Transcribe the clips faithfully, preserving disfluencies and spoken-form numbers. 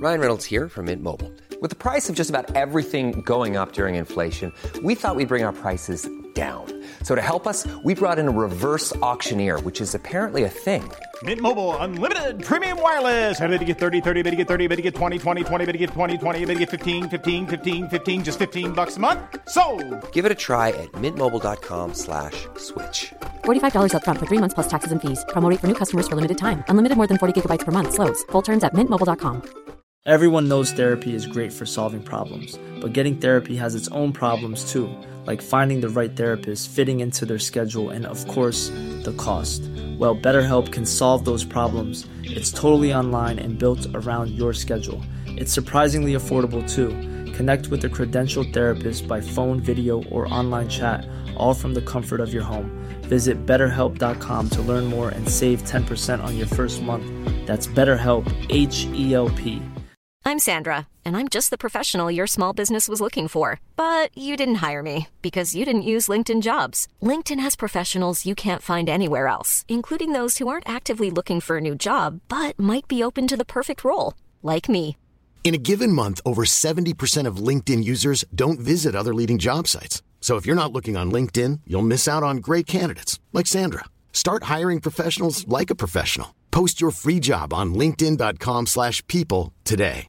Ryan Reynolds here from Mint Mobile. With the price of just about everything going up during inflation, we thought we'd bring our prices down. So to help us, we brought in a reverse auctioneer, which is apparently a thing. Mint Mobile Unlimited Premium Wireless. How to get thirty, thirty, how to get thirty, how to get twenty, twenty, twenty, how to get twenty, twenty, how to get fifteen, fifteen, fifteen, fifteen, just fifteen bucks a month? Sold! Give it a try at mintmobile.com slash switch. forty-five dollars up front for three months plus taxes and fees. Promo rate for new customers for limited time. Unlimited more than forty gigabytes per month. Slows full terms at mint mobile dot com. Everyone knows therapy is great for solving problems, but getting therapy has its own problems too, like finding the right therapist, fitting into their schedule, and of course, the cost. Well, BetterHelp can solve those problems. It's totally online and built around your schedule. It's surprisingly affordable too. Connect with a credentialed therapist by phone, video, or online chat, all from the comfort of your home. Visit better help dot com to learn more and save ten percent on your first month. That's BetterHelp, H E L P. I'm Sandra, and I'm just the professional your small business was looking for. But you didn't hire me because you didn't use LinkedIn Jobs. LinkedIn has professionals you can't find anywhere else, including those who aren't actively looking for a new job, but might be open to the perfect role, like me. In a given month, over seventy percent of LinkedIn users don't visit other leading job sites. So if you're not looking on LinkedIn, you'll miss out on great candidates, like Sandra. Start hiring professionals like a professional. Post your free job on linkedin dot com slash people today.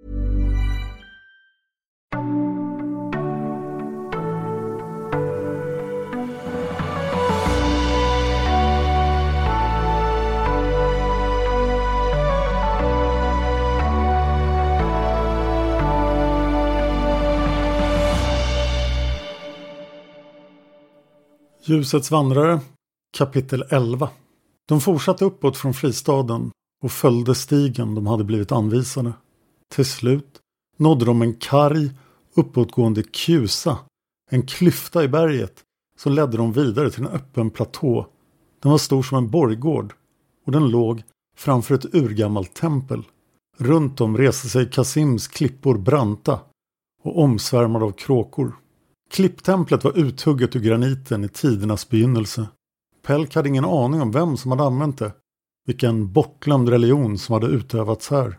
Ljusets vandrare, kapitel elva. De fortsatte uppåt från fristaden och följde stigen de hade blivit anvisade. Till slut nådde de en karg, uppåtgående kusa, en klyfta i berget som ledde dem vidare till en öppen platå. Den var stor som en borggård och den låg framför ett urgammalt tempel. Runt om reste sig Kasims klippor branta och omsvärmade av kråkor. Klipptemplet var uthugget ur graniten i tidernas begynnelse. Pelk hade ingen aning om vem som hade använt det, vilken bortglömd religion som hade utövats här.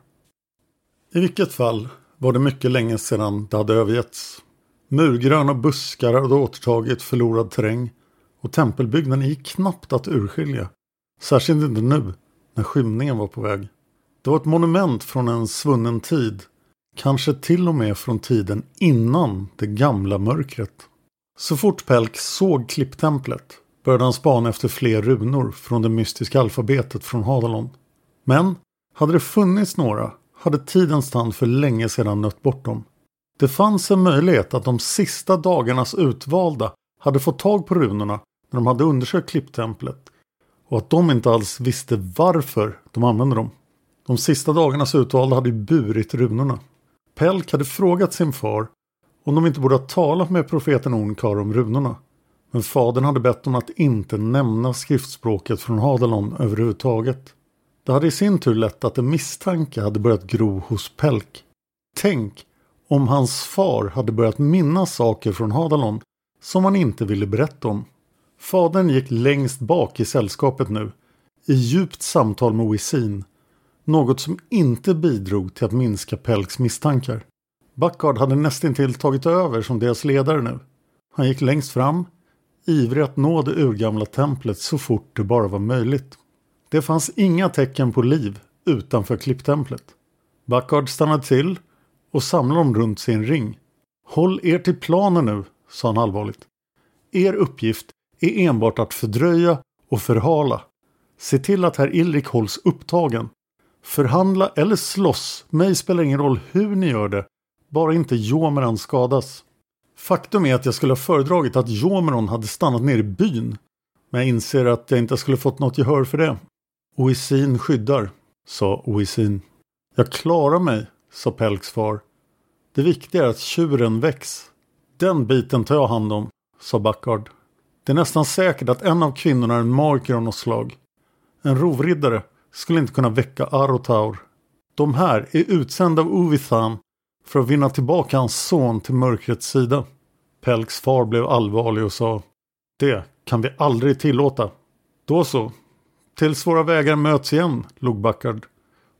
I vilket fall var det mycket länge sedan det hade övergetts. Murgröna buskar hade återtagit förlorad terräng och tempelbyggnaden gick knappt att urskilja, särskilt inte nu när skymningen var på väg. Det var ett monument från en svunnen tid, kanske till och med från tiden innan det gamla mörkret. Så fort Pelk såg klipptemplet började han spana efter fler runor från det mystiska alfabetet från Hadalon. Men hade det funnits några hade tidens tand för länge sedan nött bort dem. Det fanns en möjlighet att de sista dagarnas utvalda hade fått tag på runorna när de hade undersökt klipptemplet och att de inte alls visste varför de använde dem. De sista dagarnas utvalda hade burit runorna. Pelk hade frågat sin far om de inte borde ha talat med profeten Onkar om runorna. Men fadern hade bett om att inte nämna skriftspråket från Hadalon överhuvudtaget. Det hade i sin tur lett att en misstanke hade börjat gro hos Pelk. Tänk om hans far hade börjat minnas saker från Hadalon som han inte ville berätta om. Fadern gick längst bak i sällskapet nu, i djupt samtal med Oisin. Något som inte bidrog till att minska Pelks misstankar. Backard hade nästintill tagit över som deras ledare nu. Han gick längst fram, ivrig att nå det urgamla templet så fort det bara var möjligt. Det fanns inga tecken på liv utanför klipptemplet. Backard stannade till och samlade dem runt sin ring. Håll er till planen nu, sa han allvarligt. Er uppgift är enbart att fördröja och förhala. Se till att herr Ilrik hålls upptagen. Förhandla eller slåss, mig spelar ingen roll hur ni gör det, bara inte Jomeran skadas. Faktum är att jag skulle ha föredragit att Jomeron hade stannat ner i byn, men jag inser att jag inte skulle fått något gehör för det. Oisin skyddar, sa Oisin. Jag klarar mig, sa Pelks far. Det viktiga är att tjuren väcks. Den biten tar jag hand om, sa Backard. Det är nästan säkert att en av kvinnorna är en marker av något slag. En rovriddare skulle inte kunna väcka Arotaur. De här är utsända av Uvithan för att vinna tillbaka hans son till mörkrets sida. Pelks far blev allvarlig och sa: det kan vi aldrig tillåta. Då så. Tills våra vägar möts igen, log Backard.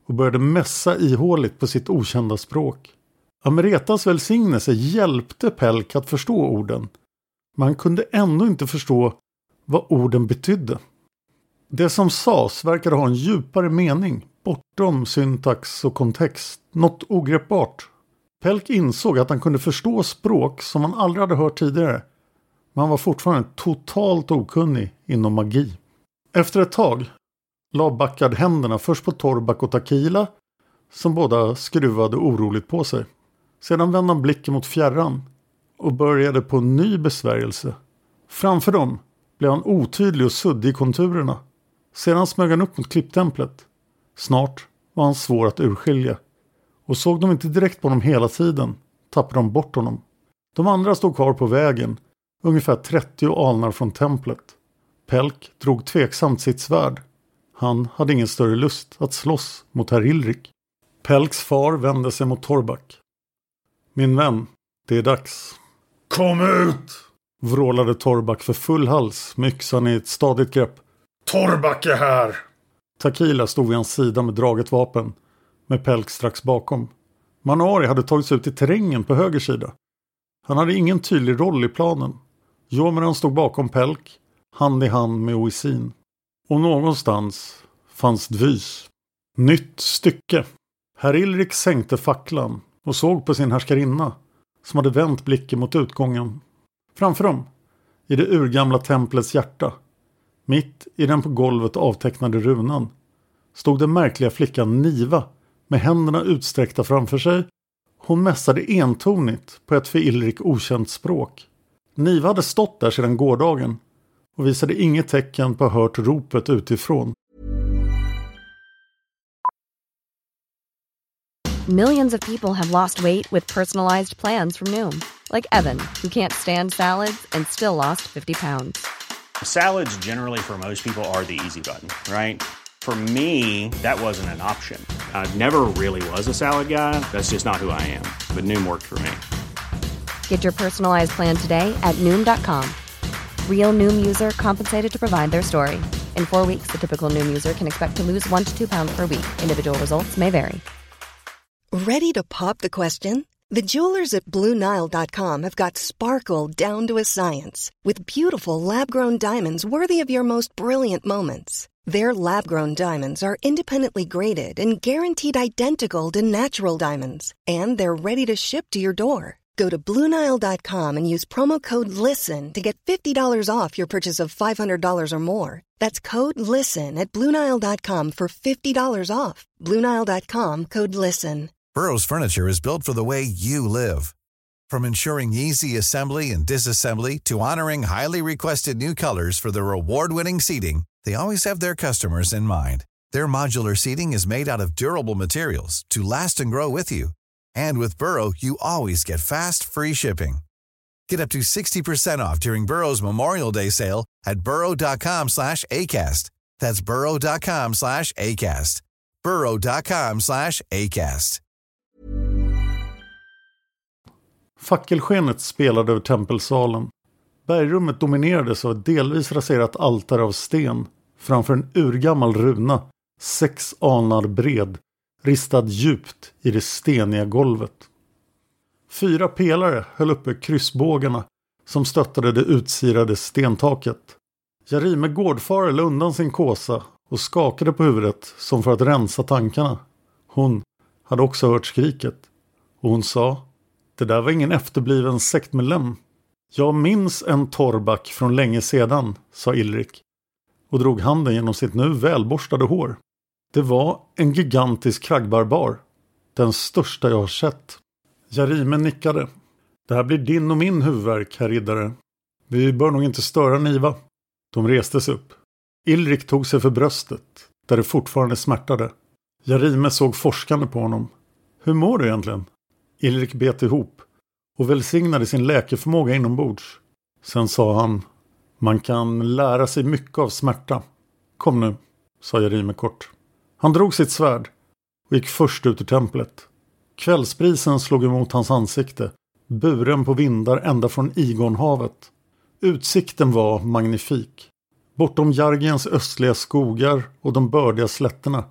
och började mässa ihåligt på sitt okända språk. Amretas välsignelse hjälpte Pelk att förstå orden, men han kunde ändå inte förstå vad orden betydde. Det som sades verkade ha en djupare mening, bortom syntax och kontext, något ogreppbart. Pelk insåg att han kunde förstå språk som han aldrig hade hört tidigare, men han var fortfarande totalt okunnig inom magi. Efter ett tag la Backard händerna först på Torbak och Takila, som båda skruvade oroligt på sig. Sedan vände han blicken mot fjärran och började på en ny besvärjelse. Framför dem blev han otydlig och suddig i konturerna. Sedan smög han upp mot klipptemplet. Snart var han svår att urskilja. Och såg de inte direkt på honom hela tiden, tappade de bort honom. De andra stod kvar på vägen, ungefär trettio alnar från templet. Pelk drog tveksamt sitt svärd. Han hade ingen större lust att slåss mot herr Ilrik. Pelks far vände sig mot Torbak. Min vän, det är dags. Kom ut! Vrålade Torbak för full hals med yxan i ett stadigt grepp. Torbak är här! Takila stod vid hans sida med draget vapen, med Pelk strax bakom. Manari hade tagits ut i terrängen på höger sida. Han hade ingen tydlig roll i planen. Jomeran stod bakom Pelk, hand i hand med Oisin. Och någonstans fanns Dvys. Nytt stycke. Herr Ilrik sänkte facklan och såg på sin härskarinna, som hade vänt blicken mot utgången. Framför dem, i det urgamla templets hjärta, mitt i den på golvet avtecknade runan, stod den märkliga flickan Niva med händerna utsträckta framför sig. Hon mässade entonigt på ett för Ilrik okänt språk. Niva hade stått där sedan gårdagen och visade inget tecken på hört ropet utifrån. Millions of people have lost weight with personalized plans from Noom. Like Evan, who can't stand salads and still lost fifty pounds. Salads generally for most people are the easy button, right? For me, that wasn't an option. I never really was a salad guy. That's just not who I am. But Noom worked for me. Get your personalized plan today at Noom dot com. Real Noom user compensated to provide their story. In four weeks, the typical Noom user can expect to lose one to two pounds per week. Individual results may vary. Ready to pop the question? The jewelers at Blue Nile dot com have got sparkle down to a science with beautiful lab-grown diamonds worthy of your most brilliant moments. Their lab-grown diamonds are independently graded and guaranteed identical to natural diamonds, and they're ready to ship to your door. Go to Blue Nile dot com and use promo code LISTEN to get fifty dollars off your purchase of five hundred dollars or more. That's code LISTEN at Blue Nile dot com for fifty dollars off. Blue Nile dot com, code LISTEN. Burrow's furniture is built for the way you live. From ensuring easy assembly and disassembly to honoring highly requested new colors for their award-winning seating, they always have their customers in mind. Their modular seating is made out of durable materials to last and grow with you. And with Burrow, you always get fast, free shipping. Get up to sixty percent off during Burrow's Memorial Day sale at burrow dot com slash acast. That's burrow dot com slash acast. burrow dot com slash acast. Fackelskenet spelade över tempelsalen. Bergrummet dominerades av ett delvis raserat altare av sten framför en urgammal runa, sex alnar bred, ristad djupt i det steniga golvet. Fyra pelare höll uppe kryssbågarna som stöttade det utsirade stentaket. Jarime gårdfare la undan sin kåsa och skakade på huvudet som för att rensa tankarna. Hon hade också hört skriket och hon sa: det där var ingen efterbliven sektmedlem. Jag minns en Torbak från länge sedan, sa Ilrik och drog handen genom sitt nu välborstade hår. Det var en gigantisk kraggbarbar, den största jag har sett. Jarime nickade. Det här blir din och min huvudvärk, herr riddare. Vi bör nog inte störa Niva. De reste sig upp. Ilrik tog sig för bröstet, där det fortfarande smärtade. Jarime såg forskande på honom. Hur mår du egentligen? Ilrik bet ihop och välsignade sin läkeförmåga inombords. Sen sa han: man kan lära sig mycket av smärta. Kom nu, sa Jarime kort. Han drog sitt svärd och gick först ut ur templet. Kvällsbrisen slog emot hans ansikte, buren på vindar ända från Igonhavet. Utsikten var magnifik. Bortom Jargens östliga skogar och de bördiga slätterna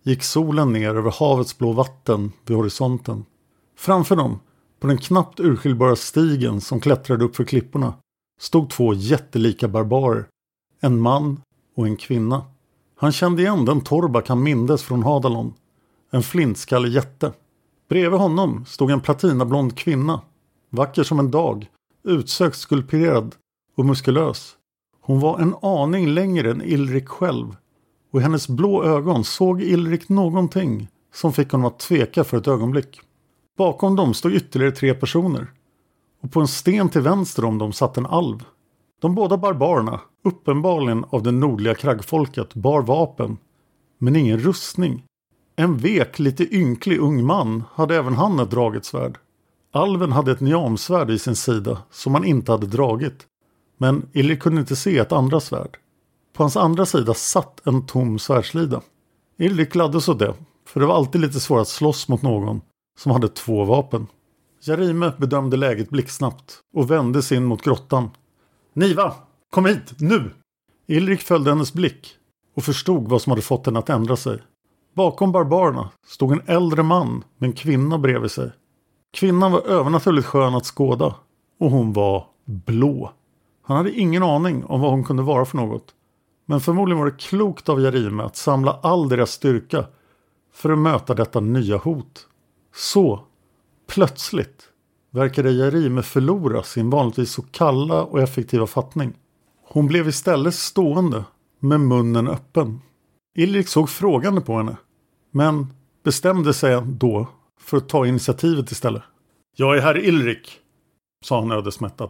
gick solen ner över havets blå vatten vid horisonten. Framför dem, på den knappt urskiljbara stigen som klättrade upp för klipporna, stod två jättelika barbarer, en man och en kvinna. Han kände igen den Torrbak han mindes från Hadalon, en flintskallig jätte. Bredvid honom stod en platinablond kvinna, vacker som en dag, utsökt skulpterad och muskulös. Hon var en aning längre än Ilrik själv, och i hennes blå ögon såg Ilrik någonting som fick honom att tveka för ett ögonblick. Bakom dem stod ytterligare tre personer, och på en sten till vänster om dem satt en alv. De båda barbarerna, uppenbarligen av det nordliga kraggfolket, bar vapen, men ingen rustning. En vek, lite ynklig ung man hade även han ett draget svärd. Alven hade ett niamsvärd i sin sida som han inte hade dragit, men Ilrik kunde inte se ett andra svärd. På hans andra sida satt en tom svärdslida. Ilrik gladdes åt det, för det var alltid lite svårt att slåss mot någon som hade två vapen. Jarime bedömde läget blixtsnabbt och vände sig in mot grottan. Niva, kom hit, nu! Ilrik följde hennes blick och förstod vad som hade fått henne att ändra sig. Bakom barbarerna stod en äldre man med en kvinna bredvid sig. Kvinnan var övernaturligt skön att skåda, och hon var blå. Han hade ingen aning om vad hon kunde vara för något. Men förmodligen var det klokt av Jarime att samla all deras styrka för att möta detta nya hot. Så, plötsligt, verkade Jarime förlora sin vanligtvis så kalla och effektiva fattning. Hon blev istället stående med munnen öppen. Ilrik såg frågande på henne, men bestämde sig då för att ta initiativet istället. Jag är herr Ilrik, sa han ödesmättat.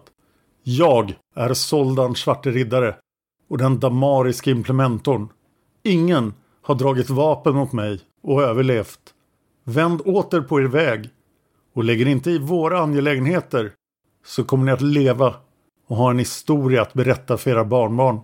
Jag är Soldan Svarte Riddare och den damariska implementorn. Ingen har dragit vapen mot mig och överlevt. Vänd åter på er väg och lägger inte i våra angelägenheter, så kommer ni att leva och ha en historia att berätta för era barnbarn.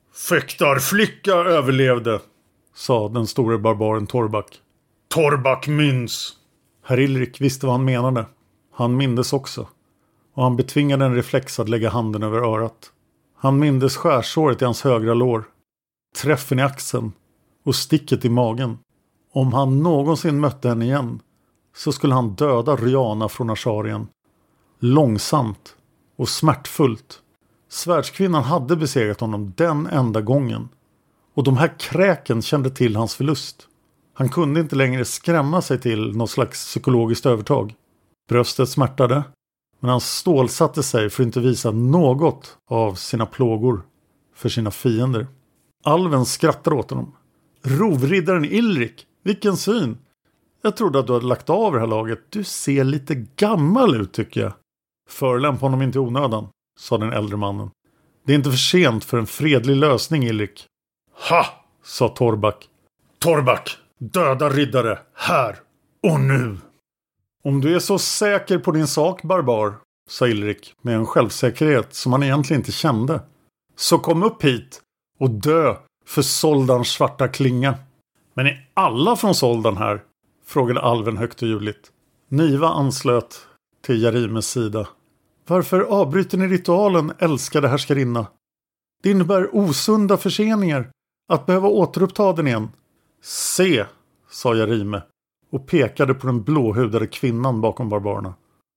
Fäktarflicka överlevde, sa den store barbaren Torrbak. Torrbak minns. Herr Ilrik visste vad han menade. Han mindes också. Och han betvingade en reflex att lägga handen över örat. Han mindes skärsåret i hans högra lår, träffen i axeln och sticket i magen. Om han någonsin mötte henne igen, så skulle han döda Rihanna från Asharien. Långsamt och smärtfullt. Svärdskvinnan hade besegrat honom den enda gången. Och de här kräken kände till hans förlust. Han kunde inte längre skrämma sig till något slags psykologiskt övertag. Bröstet smärtade, men han stålsatte sig för att inte visa något av sina plågor för sina fiender. Alven skrattade åt honom. Rovriddaren Ilrik, vilken syn! Jag trodde att du hade lagt av det här laget. Du ser lite gammal ut, tycker jag. Förlämp honom inte i onödan, sa den äldre mannen. Det är inte för sent för en fredlig lösning, Ilrik. Ha, sa Torrbak. Torrbak, döda riddare, här och nu. Om du är så säker på din sak, barbar, sa Ilrik med en självsäkerhet som han egentligen inte kände, så kom upp hit och dö för Soldans svarta klinga. Men är alla från Soldan här? Frågade alven högt och ljudligt. Niva anslöt till Jarimes sida. Varför avbryter ni ritualen, älskade härskarinna? Det innebär osunda förseningar att behöva återuppta den igen. Se, sa Jarime och pekade på den blåhudade kvinnan bakom barbarerna.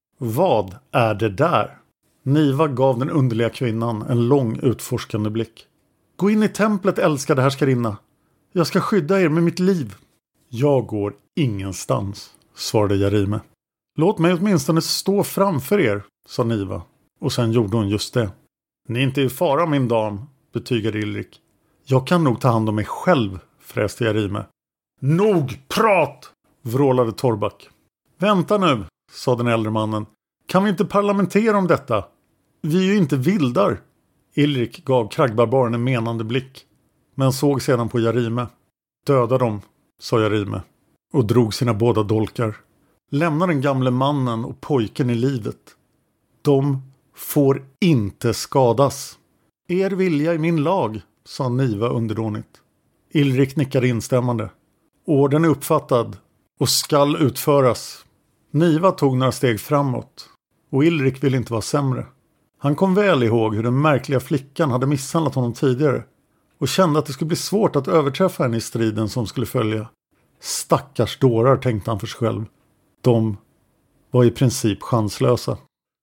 Vad är det där? Niva gav den underliga kvinnan en lång utforskande blick. Gå in i templet, älskade härskarinna. Jag ska skydda er med mitt liv. Jag går ingenstans, svarade Jarime. Låt mig åtminstone stå framför er, sa Niva. Och sen gjorde hon just det. Ni är inte i fara, min dam, betygade Ilrik. Jag kan nog ta hand om mig själv, fräste Jarime. Nog prat, vrålade Torrbak. Vänta nu, sa den äldre mannen. Kan vi inte parlamentera om detta? Vi är ju inte vildar. Ilrik gav kraggbarbaren en menande blick, men såg sedan på Jarime. Döda dem, sa Jarime, och drog sina båda dolkar. Lämna den gamle mannen och pojken i livet. De får inte skadas. Er vilja i min lag, sa Niva underdånigt. Ilrik nickade instämmande. Orden är uppfattad och skall utföras. Niva tog några steg framåt, och Ilrik ville inte vara sämre. Han kom väl ihåg hur den märkliga flickan hade misshandlat honom tidigare och kände att det skulle bli svårt att överträffa henne i striden som skulle följa. Stackars dårar, tänkte han för sig själv. De var i princip chanslösa.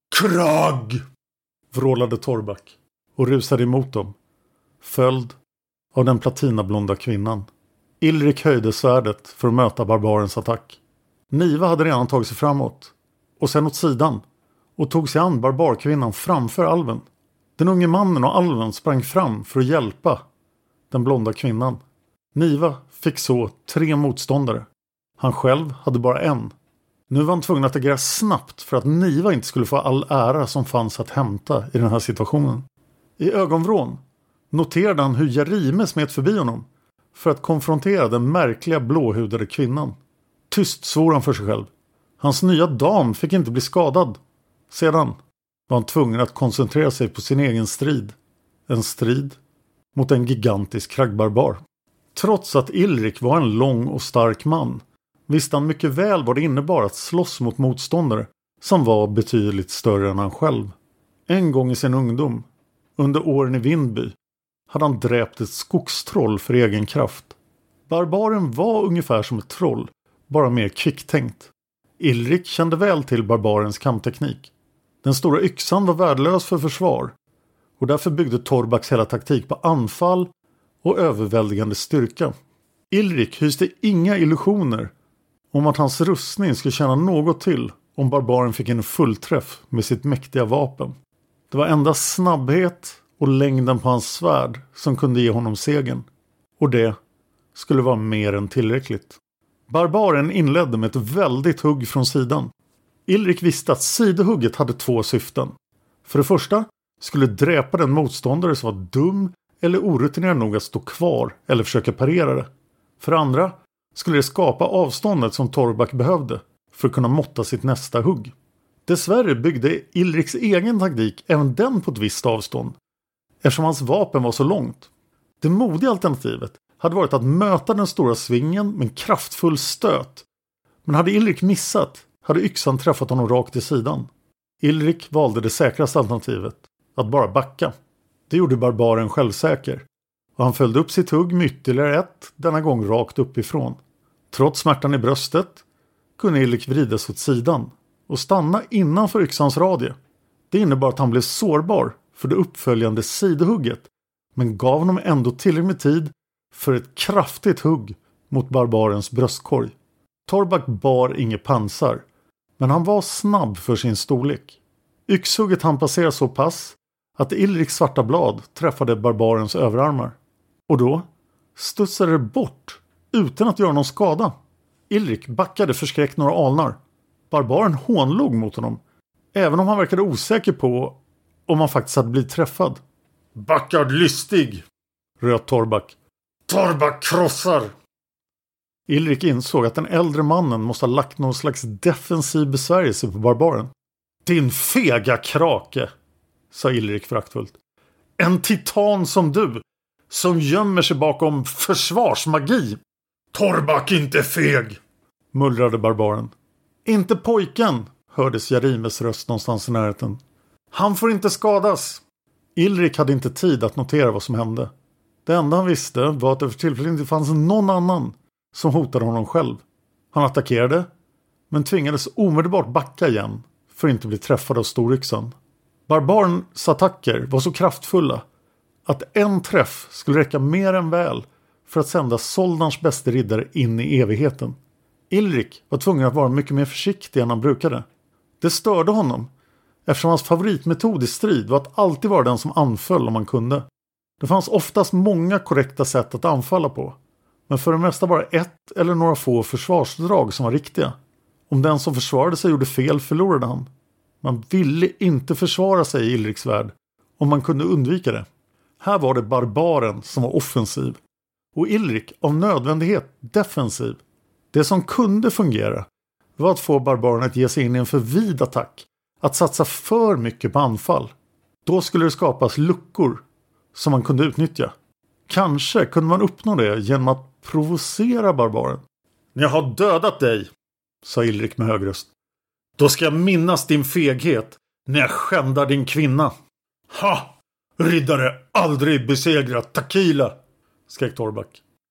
Krag! Vrålade Torrbak och rusade emot dem. Följd av den platinablonda kvinnan. Ilrik höjde svärdet för att möta barbarens attack. Niva hade redan tagit sig framåt och sen åt sidan och tog sig an barbarkvinnan framför alven. Den unge mannen och alven sprang fram för att hjälpa den blonda kvinnan. Niva fick så tre motståndare. Han själv hade bara en. Nu var han tvungen att agera snabbt för att Niva inte skulle få all ära som fanns att hämta i den här situationen. I ögonvrån noterade han hur Jarime smet förbi honom för att konfrontera den märkliga blåhudade kvinnan. Tyst svor han för sig själv. Hans nya dam fick inte bli skadad. Sedan var han tvungen att koncentrera sig på sin egen strid. En strid mot en gigantisk kraggbarbar. Trots att Ilrik var en lång och stark man visste han mycket väl vad det innebar att slåss mot motståndare som var betydligt större än han själv. En gång i sin ungdom, under åren i Vindby, hade han dräpt ett skogstroll för egen kraft. Barbaren var ungefär som ett troll, bara mer kvicktänkt. Ilrik kände väl till barbarens kampteknik. Den stora yxan var värdelös för försvar och därför byggde Torrbaks hela taktik på anfall och överväldigande styrka. Ilrik hyste inga illusioner om att hans rustning skulle känna något till om barbaren fick en fullträff med sitt mäktiga vapen. Det var endast snabbhet och längden på hans svärd som kunde ge honom segern. Och det skulle vara mer än tillräckligt. Barbaren inledde med ett väldigt hugg från sidan. Ilrik visste att sidhugget hade två syften. För det första skulle dräpa den motståndare som var dum eller orutinerad nog att stå kvar eller försöka parera det. För det andra skulle det skapa avståndet som Torrbak behövde för att kunna måtta sitt nästa hugg. Dessvärre byggde Ilriks egen taktik även den på ett visst avstånd, eftersom hans vapen var så långt. Det modiga alternativet hade varit att möta den stora svingen med en kraftfull stöt. Men hade Ilrik missat hade yxan träffat honom rakt i sidan. Ilrik valde det säkraste alternativet, att bara backa. Det gjorde barbaren självsäker. Och han följde upp sitt hugg med ytterligare ett, denna gång rakt uppifrån. Trots smärtan i bröstet kunde Ilrik vridas åt sidan och stanna innanför yxans radie. Det innebar att han blev sårbar för det uppföljande sidohugget, men gav honom ändå tillräckligt med tid för ett kraftigt hugg mot barbarens bröstkorg. Torrbak bar inget pansar, men han var snabb för sin storlek. Yxhugget han passerade så pass att Ilriks svarta blad träffade barbarens överarmar. Och då studsade det bort utan att göra någon skada. Ilrik backade förskräckt några alnar. Barbaren hånlog mot honom, även om han verkade osäker på om han faktiskt hade blivit träffad. Backad lystig, röt Torrbak. Torrbak krossar! Ilrik insåg att den äldre mannen måste ha lagt någon slags defensiv besvärjelse på barbaren. Din fega krake, sa Ilrik föraktfullt. En titan som du, som gömmer sig bakom försvarsmagi. Torrbak inte feg, mullrade barbaren. Inte pojken, hördes Jarimes röst någonstans i närheten. Han får inte skadas. Ilrik hade inte tid att notera vad som hände. Det enda han visste var att det för tillfället inte fanns någon annan som hotade honom själv. Han attackerade, men tvingades omedelbart backa igen för att inte bli träffad av storyxan. Barbarens attacker var så kraftfulla att en träff skulle räcka mer än väl för att sända Soldans bästa riddare in i evigheten. Ilrik var tvungen att vara mycket mer försiktig än han brukade. Det störde honom, eftersom hans favoritmetod i strid var att alltid vara den som anföll om man kunde. Det fanns oftast många korrekta sätt att anfalla på, men för det mesta bara ett eller några få försvarsdrag som var riktiga. Om den som försvarade sig gjorde fel förlorade han. Man ville inte försvara sig i Ilriks värld om man kunde undvika det. Här var det barbaren som var offensiv och Ilrik av nödvändighet defensiv. Det som kunde fungera var att få barbaren att ge sig in i en för vid attack, att satsa för mycket på anfall. Då skulle det skapas luckor som man kunde utnyttja. Kanske kunde man uppnå det genom att provocera barbaren. Jag har dödat dig, sa Ilrik med hög röst. Då ska jag minnas din feghet när jag skändar din kvinna. Ha! Riddare aldrig besegrat Takila, skrek Torrbak.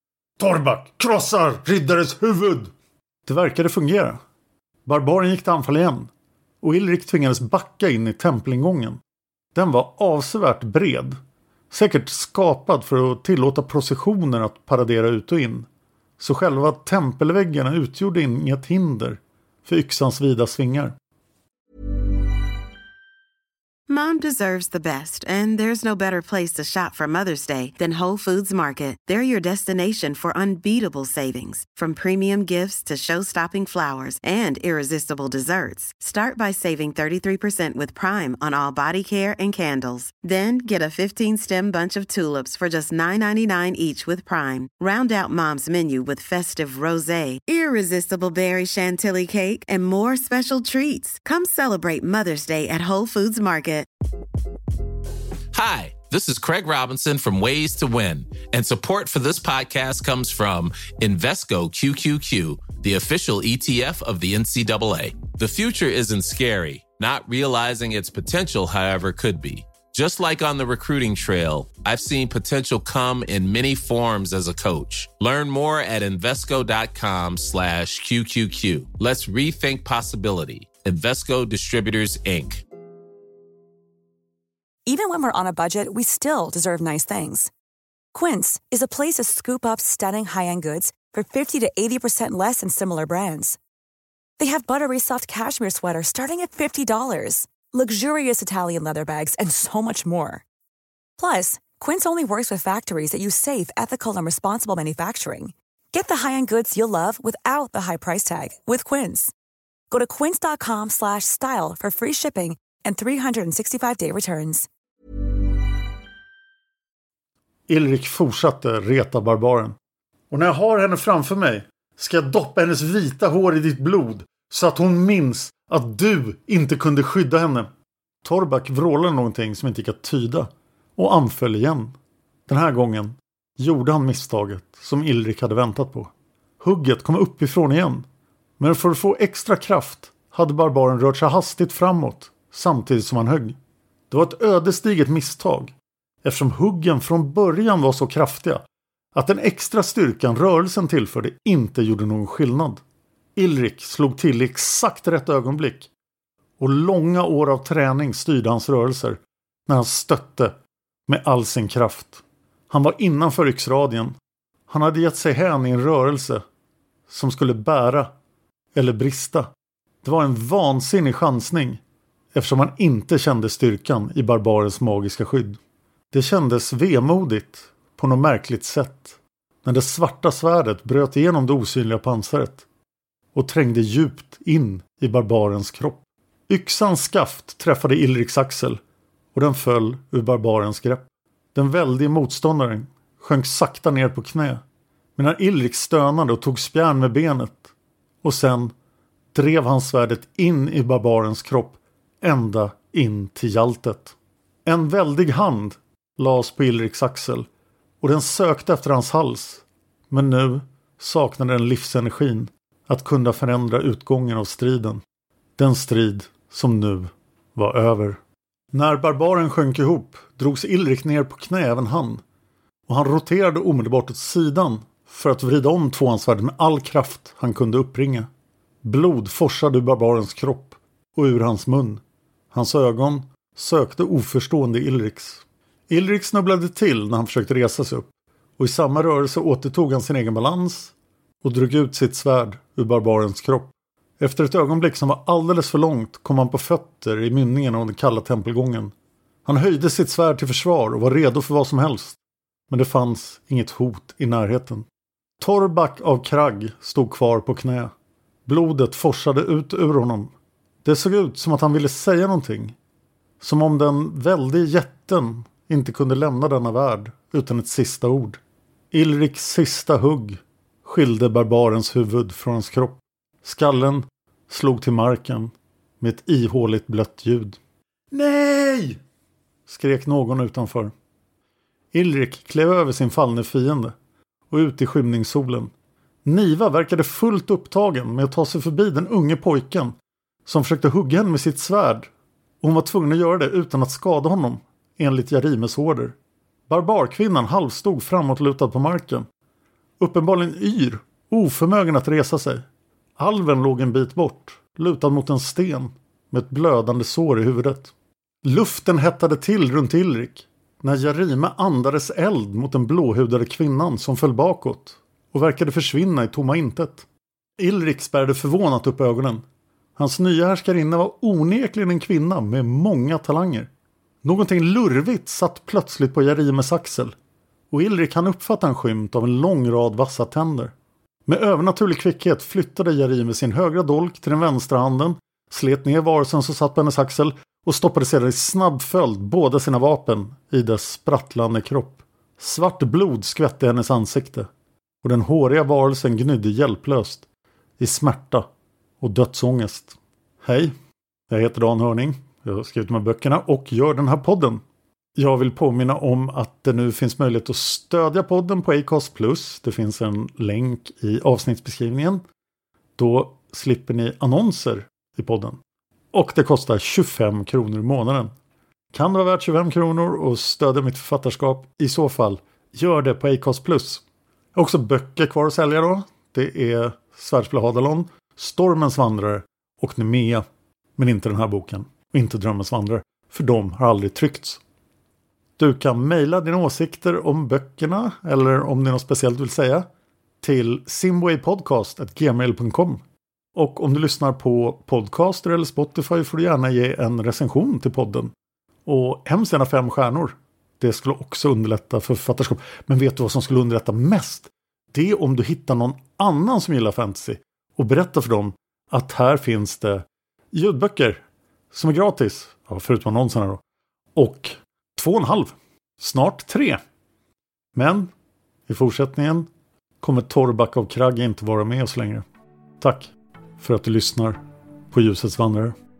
Torrbak krossar riddares huvud! Det verkade fungera. Barbaren gick till anfall igen och Ilrik tvingades backa in i tempelingången. Den var avsevärt bred, säkert skapad för att tillåta processioner att paradera ut och in. Så själva tempelväggarna utgjorde inget hinder för yxans vida svingar. Mom deserves the best, and there's no better place to shop for Mother's Day than Whole Foods Market. They're your destination for unbeatable savings, from premium gifts to show-stopping flowers and irresistible desserts. Start by saving thirty-three percent with Prime on all body care and candles. Then get a fifteen-stem bunch of tulips for just nine ninety-nine each with Prime. Round out Mom's menu with festive rosé, irresistible berry chantilly cake, and more special treats. Come celebrate Mother's Day at Whole Foods Market. Hi, this is Craig Robinson from Ways to Win, and support for this podcast comes from Invesco Q Q Q, the official E T F of the N C double A. The future isn't scary. Not realizing its potential, however, could be. Just like on the recruiting trail, I've seen potential come in many forms as a coach. Learn more at Invesco.com slash QQQ. Let's rethink possibility. Invesco Distributors, Incorporated. Even when we're on a budget, we still deserve nice things. Quince is a place to scoop up stunning high-end goods for fifty to eighty percent less than similar brands. They have buttery soft cashmere sweaters starting at fifty dollars, luxurious Italian leather bags, and so much more. Plus, Quince only works with factories that use safe, ethical, and responsible manufacturing. Get the high-end goods you'll love without the high price tag with Quince. Go to quince.com slash style for free shipping and three sixty-five day returns. Ilrik fortsatte reta barbaren. Och när jag har henne framför mig ska jag doppa hennes vita hår i ditt blod så att hon minns att du inte kunde skydda henne. Torrbak vrålade någonting som inte gick att tyda och anföll igen. Den här gången gjorde han misstaget som Ilrik hade väntat på. Hugget kom uppifrån igen. Men för att få extra kraft hade barbaren rört sig hastigt framåt samtidigt som han högg. Det var ett ödesdigert misstag eftersom huggen från början var så kraftiga att den extra styrkan rörelsen tillförde inte gjorde någon skillnad. Ilrik slog till i exakt rätt ögonblick och långa år av träning styrde hans rörelser när han stötte med all sin kraft. Han var innanför yxradien. Han hade gett sig hän i en rörelse som skulle bära eller brista. Det var en vansinnig chansning eftersom han inte kände styrkan i barbarens magiska skydd. Det kändes vemodigt på något märkligt sätt när det svarta svärdet bröt igenom det osynliga pansaret och trängde djupt in i barbarens kropp. Yxans skaft träffade Ilriks axel och den föll ur barbarens grepp. Den väldige motståndaren sjönk sakta ner på knä medan Ilrik stönade och tog spjärn med benet och sen drev han svärdet in i barbarens kropp ända in till hjältet. En väldig hand lades på Ilriks axel och den sökte efter hans hals, men nu saknade den livsenergin att kunna förändra utgången av striden. Den strid som nu var över. När barbaren sjönk ihop drogs Ilrik ner på knä även han och han roterade omedelbart åt sidan för att vrida om tvåhandsvärdet med all kraft han kunde uppringa. Blod forsade ur barbarens kropp och ur hans mun. Hans ögon sökte oförstående Ilriks. Ilrik snubblade till när han försökte resa sig upp och i samma rörelse återtog han sin egen balans och drog ut sitt svärd ur barbarens kropp. Efter ett ögonblick som var alldeles för långt kom han på fötter i mynningen av den kalla tempelgången. Han höjde sitt svärd till försvar och var redo för vad som helst. Men det fanns inget hot i närheten. Torrbak av Kragg stod kvar på knä. Blodet forsade ut ur honom. Det såg ut som att han ville säga någonting. Som om den väldiga jätten inte kunde lämna denna värld utan ett sista ord. Ilriks sista hugg skilde barbarens huvud från hans kropp. Skallen slog till marken med ett ihåligt blött ljud. Nej! Skrek någon utanför. Ilrik klev över sin fallne fiende och ut i skymningssolen. Niva verkade fullt upptagen med att ta sig förbi den unge pojken som försökte hugga henne med sitt svärd. Och hon var tvungen att göra det utan att skada honom, enligt Jarimes order. Barbarkvinnan halvstod framåtlutad på marken. Uppenbarligen yr, oförmögen att resa sig. Alven låg en bit bort, lutad mot en sten, med ett blödande sår i huvudet. Luften hettade till runt Ilrik, när Jarime andades eld mot den blåhudade kvinnan som föll bakåt och verkade försvinna i tomma intet. Ilrik spärrade förvånat upp ögonen. Hans nya härskarinna var onekligen en kvinna med många talanger. Någonting lurvigt satt plötsligt på Jarimes axel, och Ilrik han uppfattade en skymt av en lång rad vassa tänder. Med övernaturlig kvickhet flyttade Jarime sin högra dolk till den vänstra handen, slet ner varelsen som satt på hennes axel och stoppade sedan i snabb följd båda sina vapen i dess sprattlande kropp. Svart blod skvätte hennes ansikte, och den håriga varelsen gnydde hjälplöst i smärta och dödsångest. Hej, jag heter Dan Hörning. Jag har skrivit de här böckerna och gör den här podden. Jag vill påminna om att det nu finns möjlighet att stödja podden på Acast Plus. Det finns en länk i avsnittsbeskrivningen. Då slipper ni annonser i podden. Och det kostar tjugofem kronor i månaden. Kan det vara värt tjugofem kronor och stödja mitt författarskap? I så fall, gör det på Acast Plus. Jag har också böcker kvar att sälja då. Det är Svärdspel Hadalon, Stormens vandrare och Nemea. Men inte den här boken. Och inte Drömmens vandrare. För de har aldrig tryckts. Du kan mejla dina åsikter om böckerna, eller om det är något speciellt du vill säga, till simwaypodcast at gmail dot com. Och om du lyssnar på Podcaster eller Spotify får du gärna ge en recension till podden. Och hemskt gärna fem stjärnor. Det skulle också underlätta för författarskap. Men vet du vad som skulle underlätta mest? Det är om du hittar någon annan som gillar fantasy och berättar för dem att här finns det ljudböcker som är gratis. Ja, förutom annonserna då. Och två och en halv. Snart tre. Men i fortsättningen kommer Torrbacka och Kragge inte vara med oss längre. Tack för att du lyssnar på Ljusets vandrare.